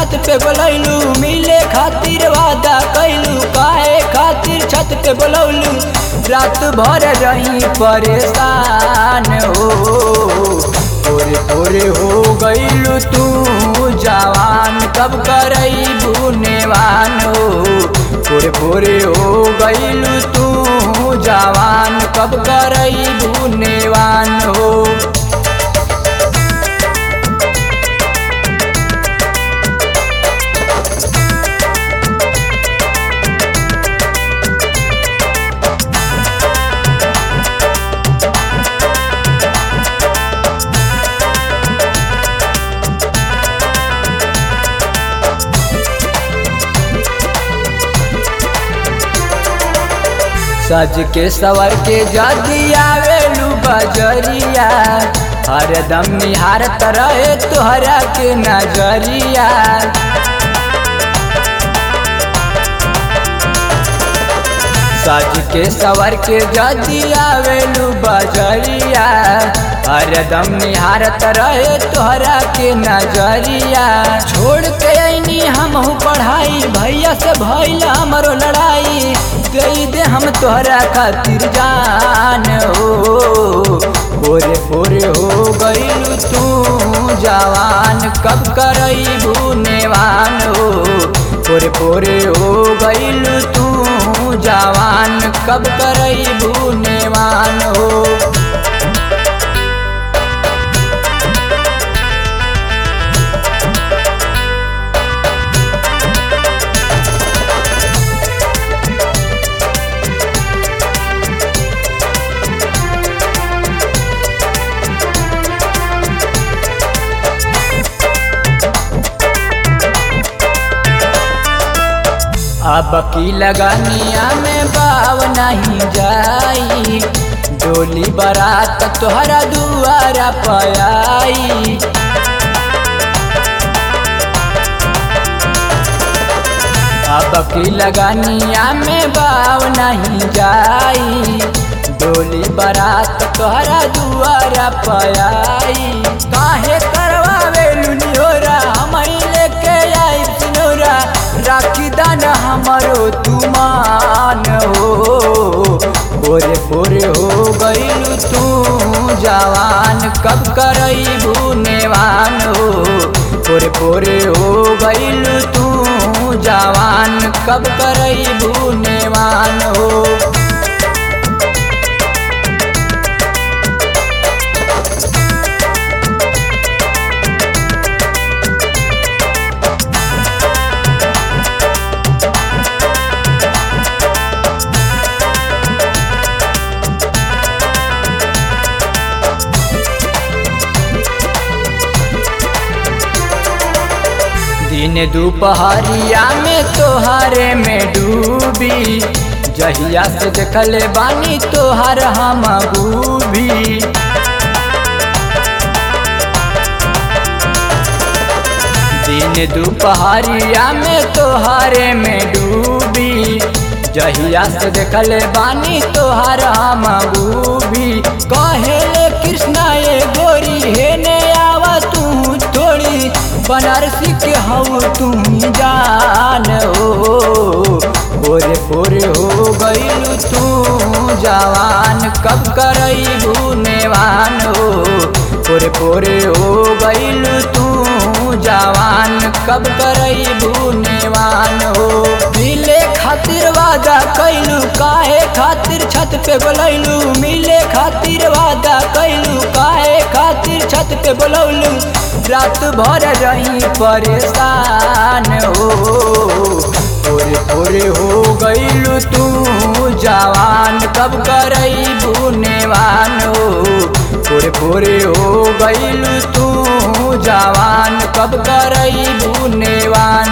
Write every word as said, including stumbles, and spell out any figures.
छत पे बोलैलू, मिले खातिर वादा कैलू, काहे खातिर छत पे बोलौलू, रात भर रही परेशान हो। पूरे पूरे हो गईलू तू जवान, कब करैबू नेवान हो। पूरे पूरे हो गईलू तू जवान, कब करैबू नेवान हो। सज के सवर के जदी आवेलू बजरिया, हरदम निहारत रहे तोहरा के नजरिया। सज के सवर के जदी आवेलू बजरिया, हरदम निहारत रहे तोहरा के नजरिया। छोड़ के ऐनी हमहू पढ़ाई, भैया से भइल हमरो लड़ाई, गई दे हम तोहरा खातिर जान हो। पूरे पूरे हो गईलू तू जवान, कब करैबू नेवान हो। पूरे पूरे हो गईलू तू जवान, कब करैबू नेवान हो। अब की लगनिया में बाव नहीं जाई, डोली बारात तोहरा दुआरा पयाई। अब की लगनिया में बाव नहीं जाई, डोली बारात तोहरा दुआरा पयाई। काहे करवावेलू निहोरा, हमही लेके आई सिनोरा, राखी दाना हमारो तुमान हो। पूरे पूरे हो गईलू तू जवान, कब करैबू नेवान हो। पूरे पूरे हो गईलू तू जवान, कब करैबू नेवान हो। दिन दोपहरिया में तोहरे में डूबी, जहिया से देखले बानी तोहर हम बूबी। दिन दोपहरिया में तोहरे में डूबी, जहिया से देखले बानी तोहर हम बूबी। कहेले कृष्णा ये गोरी हेने आवा तू थोड़ी, बनारसी के हऊ तुम जान हो। पूरे पूरे हो गईलू तू जवान, कब करैबू नेवान हो। पूरे पूरे हो गईलू तू जवान, कब करैबू नेवान हो। मिले खातिर वादा कैलू, काहे खातिर छत पे बोलैलू, मिले खातिर वादा कैलू, काहे खातिर छत पे बोलौलू, रात भर रही परेशान हो। पूरे पूरे हो गईलू तू जवान, कब करैबू नेवान हो। पूरे पूरे हो गईलू तू जवान, कब करैबू नेवान।